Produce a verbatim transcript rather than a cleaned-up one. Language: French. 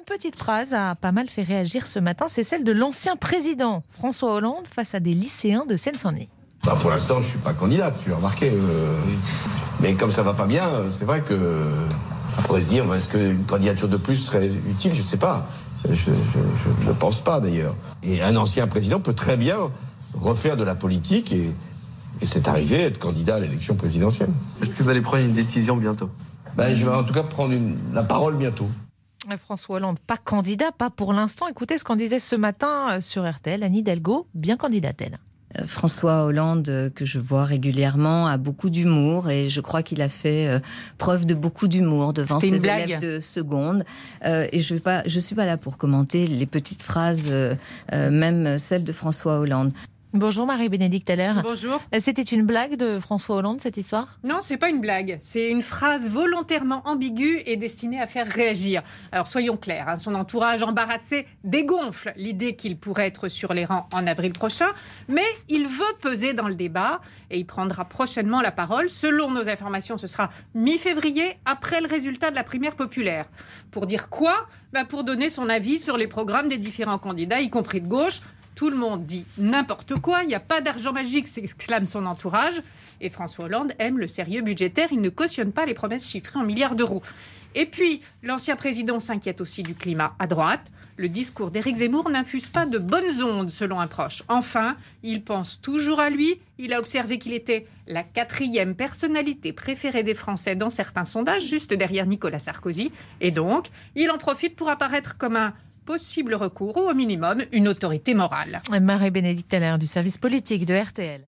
petite phrase a pas mal fait réagir ce matin. C'est celle de l'ancien président François Hollande face à des lycéens de Seine-Saint-Denis. Bah pour l'instant, je ne suis pas candidat, tu as remarqué. Euh... Mais comme ça ne va pas bien, c'est vrai que... On pourrait se dire, est-ce qu'une candidature de plus serait utile? Je ne sais pas. Je ne pense pas, d'ailleurs. Et un ancien président peut très bien refaire de la politique et, et c'est arrivé être candidat à l'élection présidentielle. Est-ce que vous allez prendre une décision bientôt? Ben, je vais en tout cas prendre une, la parole bientôt. François Hollande, pas candidat, pas pour l'instant. Écoutez ce qu'on disait ce matin sur R T L. Anne Hidalgo, bien candidate, elle. François Hollande, que je vois régulièrement, a beaucoup d'humour et je crois qu'il a fait euh, preuve de beaucoup d'humour devant ses élèves de seconde. Euh, et je ne suis pas là pour commenter les petites phrases, euh, euh, même celles de François Hollande. Bonjour Marie-Bénédicte Aller. Bonjour. C'était une blague de François Hollande, cette histoire? Non, c'est pas une blague. C'est une phrase volontairement ambiguë et destinée à faire réagir. Alors soyons clairs, hein, son entourage embarrassé dégonfle l'idée qu'il pourrait être sur les rangs en avril prochain, mais il veut peser dans le débat et il prendra prochainement la parole. Selon nos informations, ce sera mi-février, après le résultat de la primaire populaire. Pour dire quoi? Ben pour donner son avis sur les programmes des différents candidats, y compris de gauche. Tout le monde dit n'importe quoi, il n'y a pas d'argent magique, s'exclame son entourage. Et François Hollande aime le sérieux budgétaire, il ne cautionne pas les promesses chiffrées en milliards d'euros. Et puis, l'ancien président s'inquiète aussi du climat à droite. Le discours d'Éric Zemmour n'infuse pas de bonnes ondes, selon un proche. Enfin, il pense toujours à lui. Il a observé qu'il était la quatrième personnalité préférée des Français dans certains sondages, juste derrière Nicolas Sarkozy. Et donc, il en profite pour apparaître comme un possible recours ou au minimum une autorité morale. Marie-Bénédicte Aller du service politique de R T L.